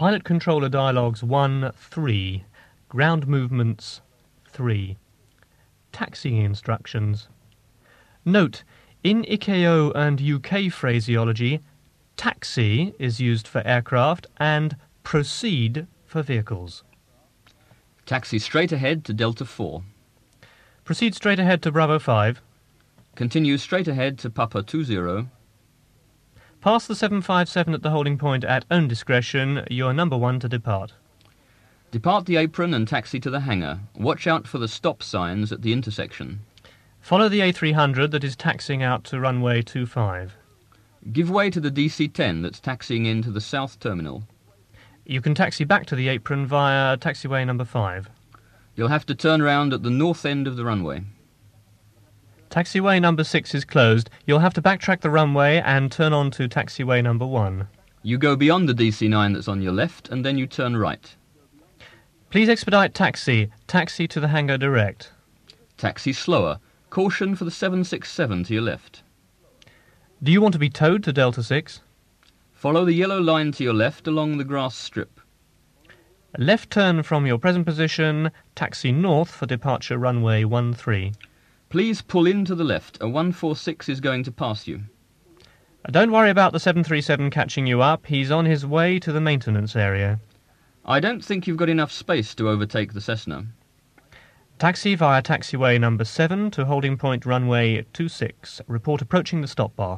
Pilot Controller Dialogues 1-3. Ground Movements 3. Taxiing Instructions. Note, in ICAO and UK phraseology, taxi is used for aircraft and proceed for vehicles. Taxi straight ahead to Delta 4. Proceed straight ahead to Bravo 5. Continue straight ahead to Papa 20. Pass the 757 at the holding point at own discretion. You are number 1 to depart. Depart the apron and taxi to the hangar. Watch out for the stop signs at the intersection. Follow the A300 that is taxiing out to runway 25. Give way to the DC-10 that's taxiing in to the south terminal. You can taxi back to the apron via taxiway number 5. You'll have to turn round at the north end of the runway. Taxiway number 6 is closed. You'll have to backtrack the runway and turn on to taxiway number 1. You go beyond the DC-9 that's on your left, and then you turn right. Please expedite taxi. Taxi to the hangar direct. Taxi slower. Caution for the 767 to your left. Do you want to be towed to Delta 6? Follow the yellow line to your left along the grass strip. Left turn from your present position. Taxi north for departure runway 13. Please pull in to the left. A 146 is going to pass you. Don't worry about the 737 catching you up. He's on his way to the maintenance area. I don't think you've got enough space to overtake the Cessna. Taxi via taxiway number 7 to holding point runway 26. Report approaching the stop bar.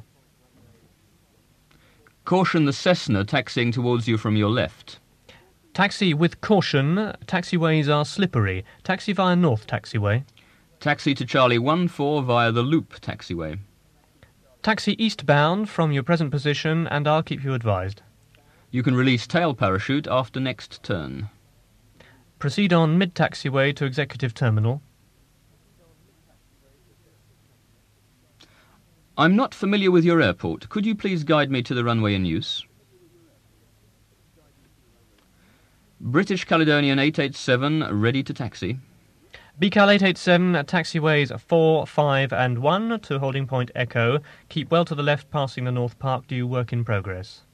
Caution the Cessna taxiing towards you from your left. Taxi with caution. Taxiways are slippery. Taxi via north taxiway. Taxi to Charlie 14 via the loop taxiway. Taxi eastbound from your present position and I'll keep you advised. You can release tail parachute after next turn. Proceed on mid-taxiway to executive terminal. I'm not familiar with your airport. Could you please guide me to the runway in use? British Caledonian 887, ready to taxi. BCAL 887, taxiways 4, 5 and 1 to holding point Echo. Keep well to the left passing the North Park. Do work in progress.